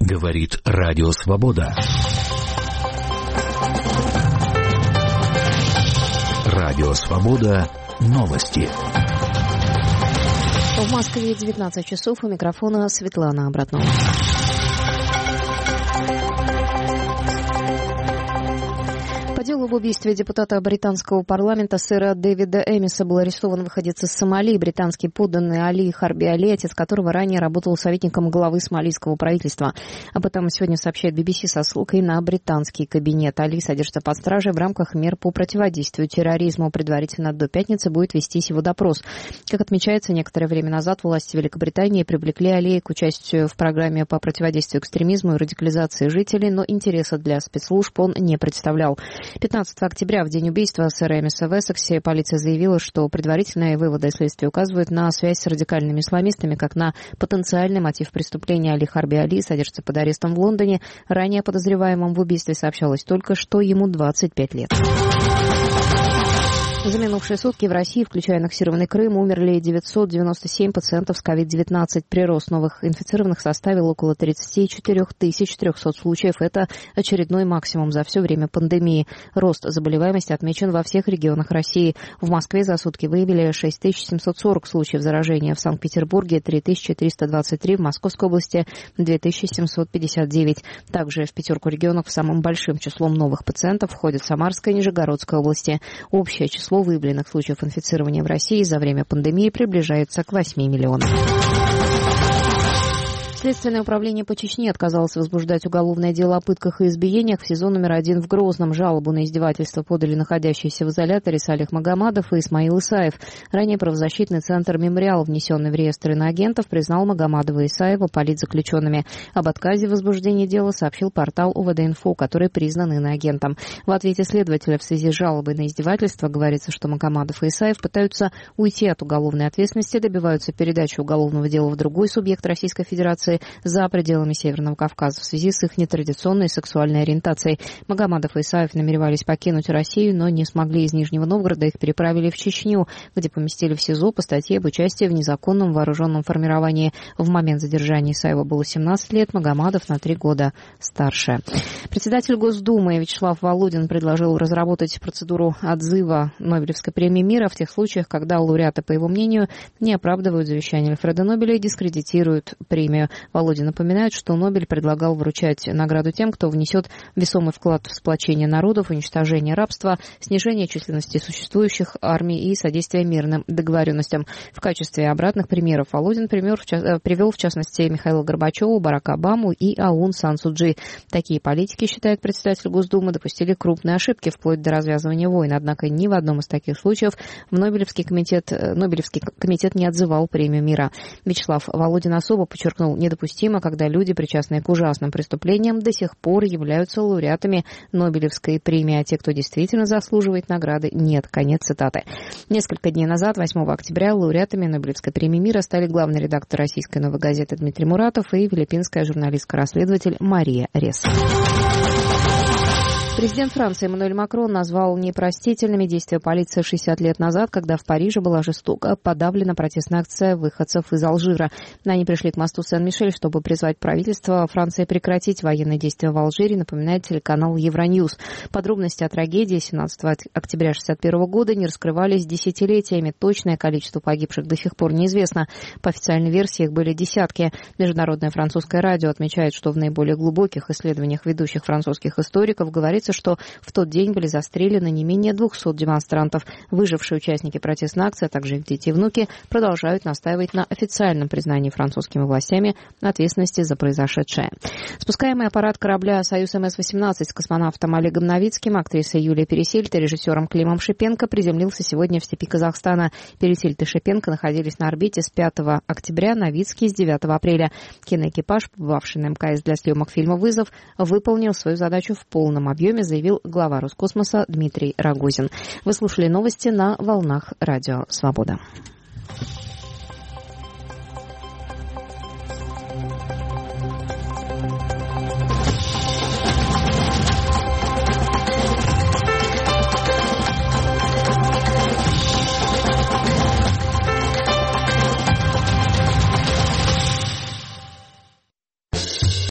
Говорит Радио Свобода. Радио Свобода. Новости. В Москве 19 часов. У микрофона Светлана Обратнова. По делу об убийстве депутата британского парламента сэра Дэвида Эмиса был арестован выходец из Сомали, британский подданный Али Харби Али, отец которого ранее работал советником главы сомалийского правительства. Об этом сегодня сообщает BBC со ссылкой на британский кабинет. Али содержится под стражей в рамках мер по противодействию терроризму. Предварительно до пятницы будет вестись его допрос. Как отмечается, некоторое время назад власти Великобритании привлекли Али к участию в программе по противодействию экстремизму и радикализации жителей, но интереса для спецслужб он не представлял. 15 октября, в день убийства сэра Эмиса в Эссексе, полиция заявила, что предварительные выводы следствия указывают на связь с радикальными исламистами, как на потенциальный мотив преступления. Али Харби Али содержится под арестом в Лондоне. Ранее подозреваемым в убийстве сообщалось только, что ему 25 лет. За минувшие сутки в России, включая аннексированный Крым, умерли 997 пациентов с COVID-19. Прирост новых инфицированных составил около 34 300 случаев. Это очередной максимум за все время пандемии. Рост заболеваемости отмечен во всех регионах России. В Москве за сутки выявили 6740 случаев заражения, в Санкт-Петербурге 3323, в Московской области 2759. Также в пятерку регионов с самым большим числом новых пациентов входят Самарская и Нижегородская области. Общее число выявленных случаев инфицирования в России за время пандемии приближается к 8 миллионам. Следственное управление по Чечне отказалось возбуждать уголовное дело о пытках и избиениях в СИЗО номер 1 в Грозном. Жалобу на издевательство подали находящиеся в изоляторе Салих Магомадов и Исмаил Исаев. Ранее правозащитный центр «Мемориал», внесенный в реестр иноагентов, признал Магомадова и Исаева политзаключенными. Об отказе в возбуждении дела сообщил портал УВД-Инфо, который признан иноагентом. В ответе следователя в связи с жалобой на издевательство говорится, что Магомадов и Исаев пытаются уйти от уголовной ответственности, добиваются передачи уголовного дела в другой субъект Российской Федерации за пределами Северного Кавказа в связи с их нетрадиционной сексуальной ориентацией. Магомадов и Исаев намеревались покинуть Россию, но не смогли. Из Нижнего Новгорода их переправили в Чечню, где поместили в СИЗО по статье об участии в незаконном вооруженном формировании. В момент задержания Исаева было 17 лет, Магомадов на 3 года старше. Председатель Госдумы Вячеслав Володин предложил разработать процедуру отзыва Нобелевской премии мира в тех случаях, когда лауреаты, по его мнению, не оправдывают завещание Альфреда Нобеля и дискредитируют премию. Володин напоминает, что Нобель предлагал вручать награду тем, кто внесет весомый вклад в сплочение народов, уничтожение рабства, снижение численности существующих армий и содействие мирным договоренностям. В качестве обратных примеров Володин привел, в частности, Михаила Горбачева, Барака Обаму и Аун Сан Су Чжи. Такие политики, считает председатель Госдумы, допустили крупные ошибки вплоть до развязывания войн. Однако ни в одном из таких случаев Нобелевский комитет не отзывал премию мира. Вячеслав Володин особо подчеркнул, недопустимо, когда люди, причастные к ужасным преступлениям, до сих пор являются лауреатами Нобелевской премии, а те, кто действительно заслуживает награды, нет. Конец цитаты. Несколько дней назад, 8 октября, лауреатами Нобелевской премии мира стали главный редактор российской «Новой газеты» Дмитрий Муратов и филиппинская журналистка-расследователь Мария Рес. Президент Франции Эммануэль Макрон назвал непростительными действия полиции 60 лет назад, когда в Париже была жестоко подавлена протестная акция выходцев из Алжира. Они пришли к мосту Сен-Мишель, чтобы призвать правительство Франции прекратить военные действия в Алжире, напоминает телеканал Евроньюз. Подробности о трагедии 17 октября 1961 года не раскрывались десятилетиями. Точное количество погибших до сих пор неизвестно. По официальной версии их были десятки. Международное французское радио отмечает, что в наиболее глубоких исследованиях ведущих французских историков говорится, что в тот день были застрелены не менее 200 демонстрантов. Выжившие участники протестной акции, а также их дети и внуки, продолжают настаивать на официальном признании французскими властями ответственности за произошедшее. Спускаемый аппарат корабля «Союз МС-18» с космонавтом Олегом Новицким, актрисой Юлией Пересильд и режиссером Климом Шипенко приземлился сегодня в степи Казахстана. Пересильд и Шипенко находились на орбите с 5 октября, Новицкий с 9 апреля. Киноэкипаж, побывавший на МКС для съемок фильма «Вызов», выполнил свою задачу в полном объеме, заявил глава Роскосмоса Дмитрий Рогозин. Вы слушали новости на волнах Радио Свобода.